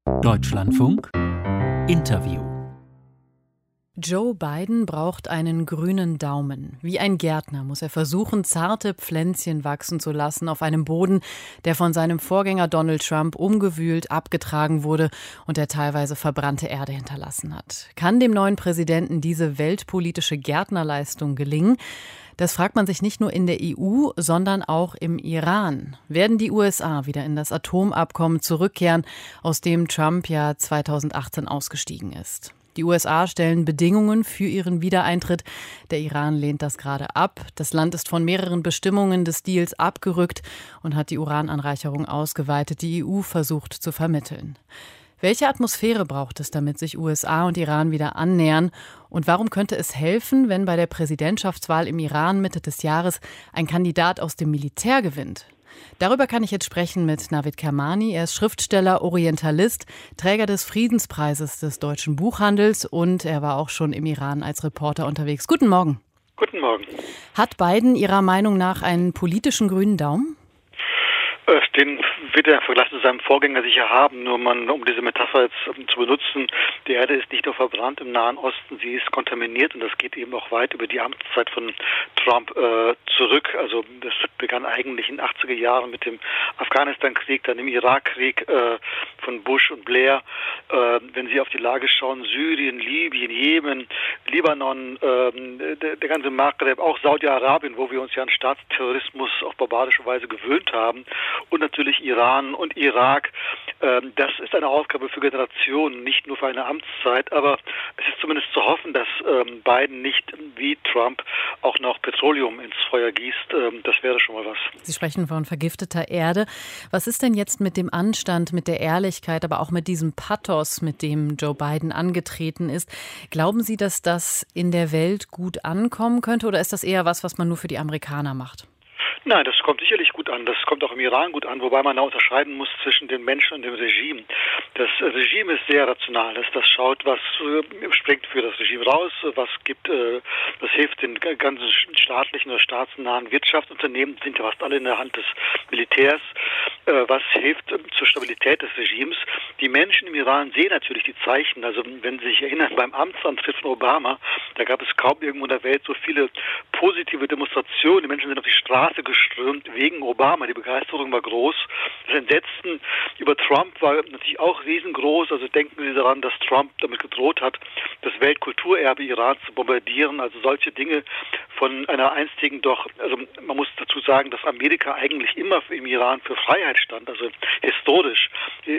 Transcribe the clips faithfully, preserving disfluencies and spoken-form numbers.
Deutschlandfunk Interview. Joe Biden braucht einen grünen Daumen. Wie ein Gärtner muss er versuchen, zarte Pflänzchen wachsen zu lassen auf einem Boden, der von seinem Vorgänger Donald Trump umgewühlt, abgetragen wurde und der teilweise verbrannte Erde hinterlassen hat. Kann dem neuen Präsidenten diese weltpolitische Gärtnerleistung gelingen? Das fragt man sich nicht nur in der E U, sondern auch im Iran. Werden die U S A wieder in das Atomabkommen zurückkehren, aus dem Trump ja zweitausendachtzehn ausgestiegen ist? Die U S A stellen Bedingungen für ihren Wiedereintritt. Der Iran lehnt das gerade ab. Das Land ist von mehreren Bestimmungen des Deals abgerückt und hat die Urananreicherung ausgeweitet. Die E U versucht zu vermitteln. Welche Atmosphäre braucht es, damit sich U S A und Iran wieder annähern? Und warum könnte es helfen, wenn bei der Präsidentschaftswahl im Iran Mitte des Jahres ein Kandidat aus dem Militär gewinnt? Darüber kann ich jetzt sprechen mit Navid Kermani. Er ist Schriftsteller, Orientalist, Träger des Friedenspreises des deutschen Buchhandels und er war auch schon im Iran als Reporter unterwegs. Guten Morgen. Guten Morgen. Hat Biden Ihrer Meinung nach einen politischen grünen Daumen? Den wird er im Vergleich zu seinem Vorgänger sicher haben, nur man, um diese Metapher jetzt zu benutzen, die Erde ist nicht nur verbrannt im Nahen Osten, sie ist kontaminiert und das geht eben auch weit über die Amtszeit von Trump äh, zurück. Also das begann eigentlich in den achtziger Jahren mit dem Afghanistan-Krieg, dann im Irakkrieg äh, von Bush und Blair. Äh, wenn Sie auf die Lage schauen, Syrien, Libyen, Jemen, Libanon, äh, der, der ganze Maghreb, auch Saudi-Arabien, wo wir uns ja an Staatsterrorismus auf barbarische Weise gewöhnt haben, und natürlich Iran und Irak. Das ist eine Aufgabe für Generationen, nicht nur für eine Amtszeit, aber es ist zumindest zu hoffen, dass Biden nicht wie Trump auch noch Petroleum ins Feuer gießt. Das wäre schon mal was. Sie sprechen von vergifteter Erde. Was ist denn jetzt mit dem Anstand, mit der Ehrlichkeit, aber auch mit diesem Pathos, mit dem Joe Biden angetreten ist? Glauben Sie, dass das in der Welt gut ankommen könnte oder ist das eher was, was man nur für die Amerikaner macht? Nein, das kommt sicherlich gut an. Das kommt auch im Iran gut an, wobei man da unterscheiden muss zwischen den Menschen und dem Regime. Das Regime ist sehr rational. Das schaut, was äh, springt für das Regime raus, was gibt, äh, was hilft den ganzen staatlichen oder staatsnahen Wirtschaftsunternehmen, sind ja fast alle in der Hand des Militärs, äh, was hilft äh, zur Stabilität des Regimes. Die Menschen im Iran sehen natürlich die Zeichen. Also wenn Sie sich erinnern, beim Amtsantritt von Obama, da gab es kaum irgendwo in der Welt so viele positive Demonstrationen. Die Menschen sind auf die Straße geströmt wegen Obama. Die Begeisterung war groß. Das Entsetzen über Trump war natürlich auch riesengroß. Also denken Sie daran, dass Trump damit gedroht hat, das Weltkulturerbe Irans zu bombardieren. Also solche Dinge von einer einstigen doch, also man muss dazu sagen, dass Amerika eigentlich immer im Iran für Freiheit stand. Also historisch.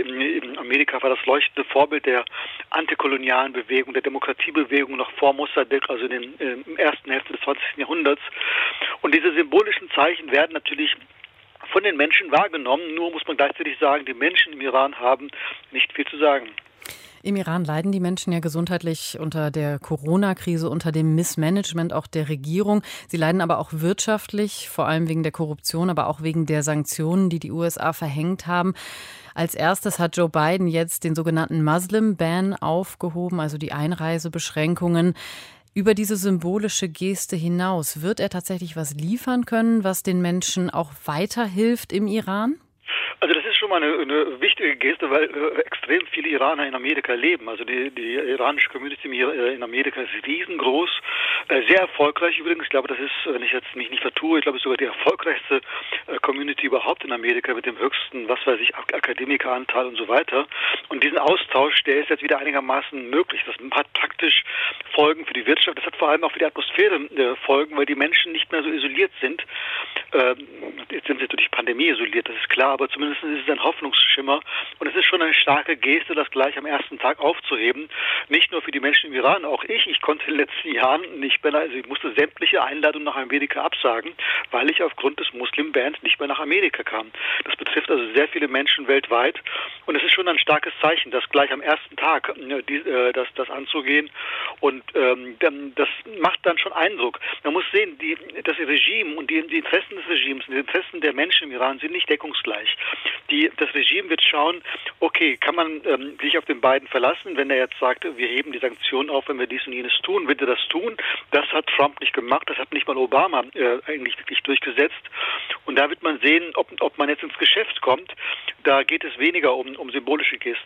Amerika war das leuchtende Vorbild der antikolonialen Bewegung, der Demokratiebewegung noch vor Mossadegh, also in den äh, im ersten Hälfte des zwanzigsten Jahrhunderts. Und diese symbolischen Zeichen werden natürlich von den Menschen wahrgenommen. Nur muss man gleichzeitig sagen, die Menschen im Iran haben nicht viel zu sagen. Im Iran leiden die Menschen ja gesundheitlich unter der Corona-Krise, unter dem Missmanagement auch der Regierung. Sie leiden aber auch wirtschaftlich, vor allem wegen der Korruption, aber auch wegen der Sanktionen, die die U S A verhängt haben. Als erstes hat Joe Biden jetzt den sogenannten Muslim-Ban aufgehoben, also die Einreisebeschränkungen. Über diese symbolische Geste hinaus, wird er tatsächlich was liefern können, was den Menschen auch weiterhilft im Iran? Also das ist schon mal eine, eine wichtige Geste, weil äh, extrem viele Iraner in Amerika leben. Also die, die iranische Community in Amerika ist riesengroß, äh, sehr erfolgreich übrigens. Ich glaube, das ist, wenn ich jetzt mich nicht vertue, ich glaube, es ist sogar die erfolgreichste äh, Community überhaupt in Amerika mit dem höchsten, was weiß ich, Ak- Akademikeranteil und so weiter. Und diesen Austausch, der ist jetzt wieder einigermaßen möglich. Das hat praktisch Folgen für die Wirtschaft. Das hat vor allem auch für die Atmosphäre äh, Folgen, weil die Menschen nicht mehr so isoliert sind. Äh, jetzt sind sie durch die Pandemie isoliert, das ist klar, aber zumindest ist es ein Hoffnungsschimmer und es ist schon eine starke Geste, das gleich am ersten Tag aufzuheben. Nicht nur für die Menschen im Iran, auch ich. Ich konnte in den letzten Jahren nicht mehr, also ich musste sämtliche Einladungen nach Amerika absagen, weil ich aufgrund des Muslim-Bans nicht mehr nach Amerika kam. Das betrifft also sehr viele Menschen weltweit und es ist schon ein starkes Zeichen, das gleich am ersten Tag die, äh, das, das anzugehen und ähm, das macht dann schon Eindruck. Man muss sehen, die, das Regime und die, die Interessen des Regimes, die Interessen der Menschen im Iran sind nicht deckungsgleich. Die, das Regime wird schauen, okay, kann man ähm, sich auf den Biden verlassen, wenn er jetzt sagt, wir heben die Sanktionen auf, wenn wir dies und jenes tun, wird er das tun? Das hat Trump nicht gemacht, das hat nicht mal Obama äh, eigentlich wirklich durchgesetzt. Und da wird man sehen, ob, ob man jetzt ins Geschäft kommt. Da geht es weniger um, um symbolische Gesten.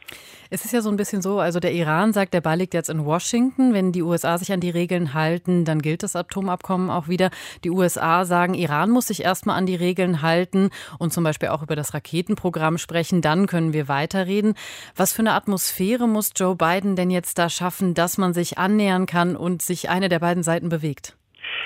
Es ist ja so ein bisschen so, also der Iran sagt, der Ball liegt jetzt in Washington. Wenn die U S A sich an die Regeln halten, dann gilt das Atomabkommen auch wieder. Die U S A sagen, Iran muss sich erstmal an die Regeln halten und zum Beispiel auch über das Raketenprogramm sprechen. Dann können wir weiterreden. Was für eine Atmosphäre muss Joe Biden denn jetzt da schaffen, dass man sich annähern kann und sich eine der beiden Seiten bewegt?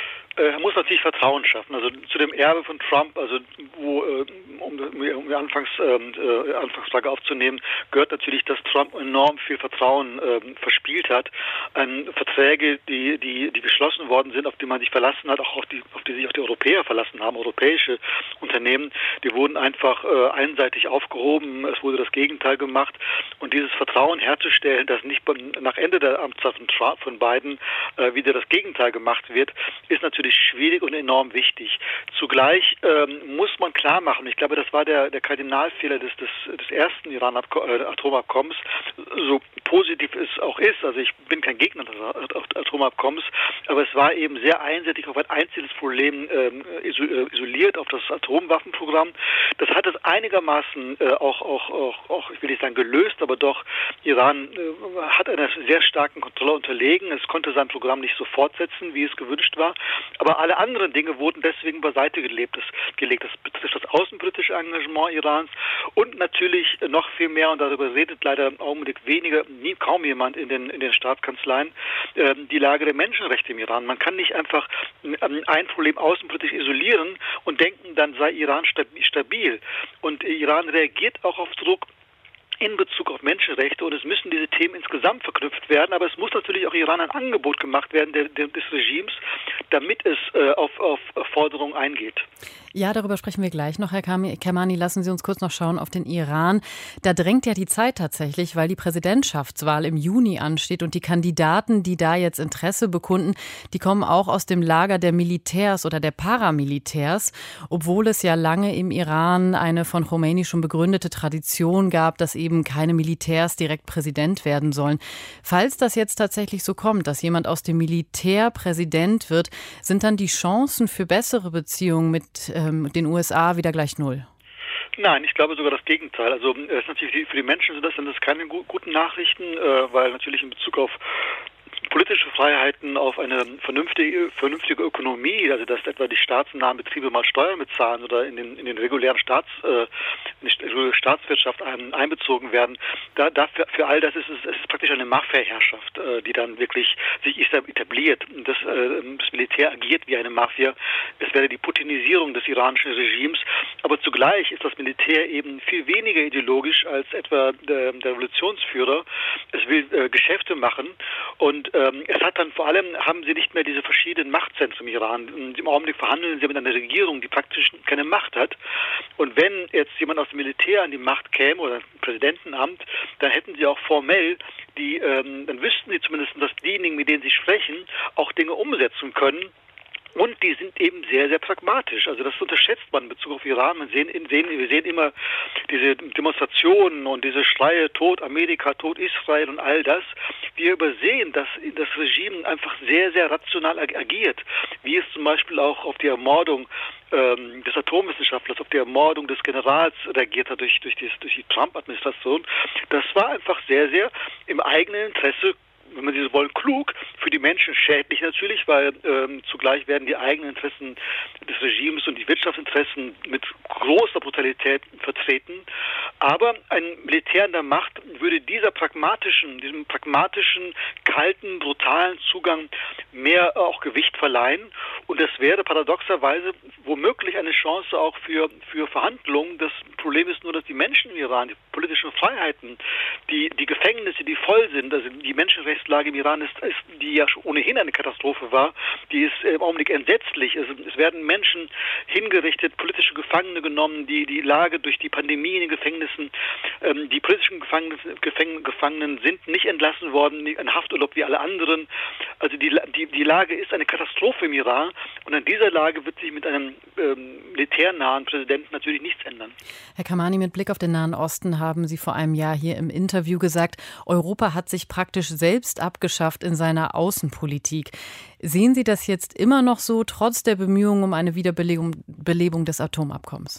Er muss natürlich Vertrauen schaffen. Also zu dem Erbe von Trump, also wo, um, um die Anfangs, äh, Anfangsfrage aufzunehmen, gehört natürlich, dass Trump enorm viel Vertrauen äh, verspielt hat an Verträge, die, die, die geschlossen worden sind, auf die man sich verlassen hat, auch auf die, auf die sich auch die Europäer verlassen haben, europäische Unternehmen, die wurden einfach äh, einseitig aufgehoben. Es wurde das Gegenteil gemacht. Und dieses Vertrauen herzustellen, dass nicht nach Ende der Amtszeit von Trump, von Biden äh, wieder das Gegenteil gemacht wird, ist natürlich schwierig und enorm wichtig. Zugleich ähm, muss man klar machen, ich glaube, das war der, der Kardinalfehler des, des, des ersten Iran-Atomabkommens, so positiv es auch ist, also ich bin kein Gegner des Atomabkommens, aber es war eben sehr einseitig auf ein einzelnes Problem ähm, isoliert, auf das Atomwaffenprogramm. Das hat es einigermaßen äh, auch, auch, auch, auch, ich will nicht sagen gelöst, aber doch, Iran äh, hat einer sehr starken Kontrolle unterlegen. Es konnte sein Programm nicht so fortsetzen, wie es gewünscht war. Aber alle anderen Dinge wurden deswegen beiseite gelegt. Das, gelegt. Das betrifft das außenpolitische Engagement Irans und natürlich noch viel mehr, und darüber redet leider im Augenblick weniger, nie, kaum jemand in den, in den Staatskanzleien, äh, die Lage der Menschenrechte im Iran. Man kann nicht einfach ein Problem außenpolitisch isolieren und denken, dann sei Iran stabil. Und Iran reagiert auch auf Druck in Bezug auf Menschenrechte, und es müssen diese Themen insgesamt verknüpft werden, aber es muss natürlich auch Iran ein Angebot gemacht werden der, der, des Regimes, damit es äh, auf, auf Forderungen eingeht. Ja, darüber sprechen wir gleich noch, Herr Kermani. Lassen Sie uns kurz noch schauen auf den Iran. Da drängt ja die Zeit tatsächlich, weil die Präsidentschaftswahl im Juni ansteht und die Kandidaten, die da jetzt Interesse bekunden, die kommen auch aus dem Lager der Militärs oder der Paramilitärs, obwohl es ja lange im Iran eine von Khomeini schon begründete Tradition gab, dass eben keine Militärs direkt Präsident werden sollen. Falls das jetzt tatsächlich so kommt, dass jemand aus dem Militär Präsident wird, sind dann die Chancen für bessere Beziehungen mit mit den U S A wieder gleich null? Nein, ich glaube sogar das Gegenteil. Also es ist natürlich für die Menschen sind das, sind das keine guten Nachrichten, äh, weil natürlich in Bezug auf politische Freiheiten, auf eine vernünftige, vernünftige Ökonomie, also dass etwa die staatsnahen Betriebe mal Steuern bezahlen oder in den, in den regulären Staats, äh, in die Staatswirtschaft ein, einbezogen werden, da, dafür, für all das ist es, es ist praktisch eine Mafia-Herrschaft, äh, die dann wirklich sich etabliert. Das, äh, das Militär agiert wie eine Mafia. Es wäre die Putinisierung des iranischen Regimes, aber zugleich ist das Militär eben viel weniger ideologisch als etwa der, der Revolutionsführer. Es will äh, Geschäfte machen, und ähm, es hat dann vor allem, haben sie nicht mehr diese verschiedenen Machtzentren im Iran. Und im Augenblick verhandeln sie mit einer Regierung, die praktisch keine Macht hat. Und wenn jetzt jemand aus dem Militär an die Macht käme oder Präsidentenamt, dann hätten sie auch formell die, ähm, dann wüssten sie zumindest, dass diejenigen, mit denen sie sprechen, auch Dinge umsetzen können. Und die sind eben sehr, sehr pragmatisch. Also das unterschätzt man in Bezug auf Iran. Man sehen, sehen, wir sehen immer diese Demonstrationen und diese Schreie, Tod Amerika, Tod Israel und all das. Wir übersehen, dass das Regime einfach sehr, sehr rational agiert. Wie es zum Beispiel auch auf die Ermordung ähm, des Atomwissenschaftlers, auf die Ermordung des Generals reagiert hat durch, durch die, durch die Trump-Administration. Das war einfach sehr, sehr im eigenen Interesse, wenn man so wollen, klug, für die Menschen schädlich natürlich, weil ähm, zugleich werden die eigenen Interessen des Regimes und die Wirtschaftsinteressen mit großer Brutalität vertreten. Aber ein Militär an der Macht würde dieser pragmatischen, diesem pragmatischen, kalten, brutalen Zugang mehr auch Gewicht verleihen. Und das wäre paradoxerweise womöglich eine Chance auch für, für Verhandlungen. Das Problem ist nur, dass die Menschen im Iran, die politischen Freiheiten, die, die Gefängnisse, die voll sind, also die Menschenrechtslage im Iran ist, ist, die ja ohnehin eine Katastrophe war, die ist im Augenblick entsetzlich. Also es werden Menschen hingerichtet, politische Gefangene genommen, die die Lage durch die Pandemie in den Gefängnissen, ähm, die politischen Gefangenen, Gefäng, Gefangenen sind nicht entlassen worden, in Hafturlaub wie alle anderen. Also die, die, die Lage ist eine Katastrophe im Iran, und an dieser Lage wird sich mit einem ähm, militärnahen Präsidenten natürlich nichts ändern. Herr Kermani, mit Blick auf den Nahen Osten haben Sie vor einem Jahr hier im Interview gesagt, Europa hat sich praktisch selbst abgeschafft in seiner Außenpolitik. Sehen Sie das jetzt immer noch so, trotz der Bemühungen um eine Wiederbelebung Belebung des Atomabkommens?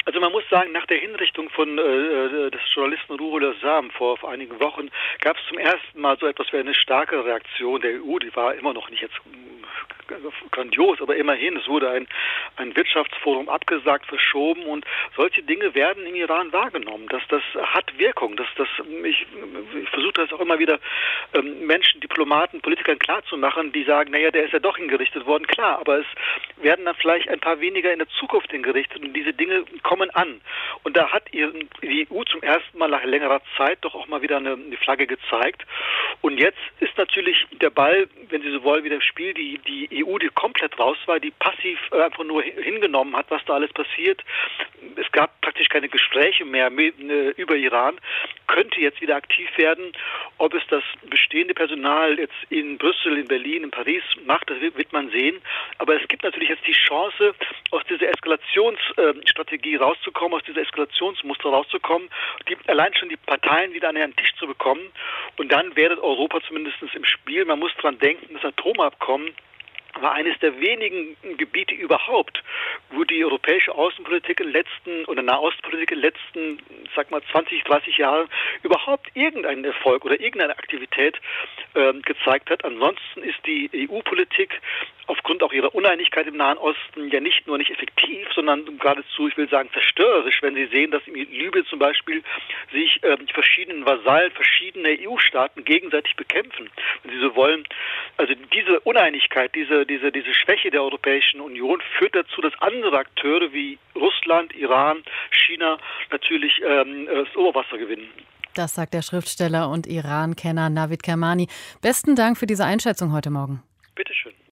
Also man muss sagen, nach der Hinrichtung von äh, des Journalisten Ruhollah Assam vor, vor einigen Wochen gab es zum ersten Mal so etwas wie eine starke Reaktion der E U. Die war immer noch nicht jetzt grandios, aber immerhin, es wurde ein, ein Wirtschaftsforum abgesagt, verschoben und solche Dinge werden im Iran wahrgenommen. Das, das hat Wirkung. Das, das, ich ich versuche das auch immer wieder ähm, Menschen, Diplomaten, Politikern klarzumachen, die sagen, naja, der ist ja doch hingerichtet worden. Klar, aber es werden dann vielleicht ein paar weniger in der Zukunft hingerichtet und diese Dinge kommen an. Und da hat die E U zum ersten Mal nach längerer Zeit doch auch mal wieder eine, eine Flagge gezeigt. Und jetzt ist natürlich der Ball, wenn Sie so wollen, wieder im Spiel. Die, die E U, die komplett raus war, die passiv äh, einfach nur hingenommen hat, was da alles passiert. Es gab praktisch keine Gespräche mehr mit, äh, über Iran, könnte jetzt wieder aktiv werden. Ob es das bestehende Personal jetzt in Brüssel, in Berlin, in Paris macht, das wird, wird man sehen. Aber es gibt natürlich jetzt die Chance, aus dieser Eskalationsstrategie äh, rauszukommen, aus dieser Eskalationsmuster rauszukommen, die, allein schon die Parteien wieder an einen Tisch zu bekommen. Und dann wäre Europa zumindest im Spiel. Man muss dran denken, das Atomabkommen war eines der wenigen Gebiete überhaupt, wo die europäische Außenpolitik in den letzten oder Nahostpolitik in den letzten, sag mal, zwanzig, dreißig Jahren überhaupt irgendeinen Erfolg oder irgendeine Aktivität äh, gezeigt hat. Ansonsten ist die E U-Politik aufgrund auch ihrer Uneinigkeit im Nahen Osten ja nicht nur nicht effektiv, sondern geradezu, ich will sagen, zerstörerisch, wenn Sie sehen, dass in Libyen zum Beispiel sich äh, die verschiedenen Vasallen, verschiedene E U-Staaten gegenseitig bekämpfen, wenn Sie so wollen. Also diese Uneinigkeit, diese Diese, diese Schwäche der Europäischen Union führt dazu, dass andere Akteure wie Russland, Iran, China natürlich ähm, das Oberwasser gewinnen. Das sagt der Schriftsteller und Iran-Kenner Navid Kermani. Besten Dank für diese Einschätzung heute Morgen. Bitteschön.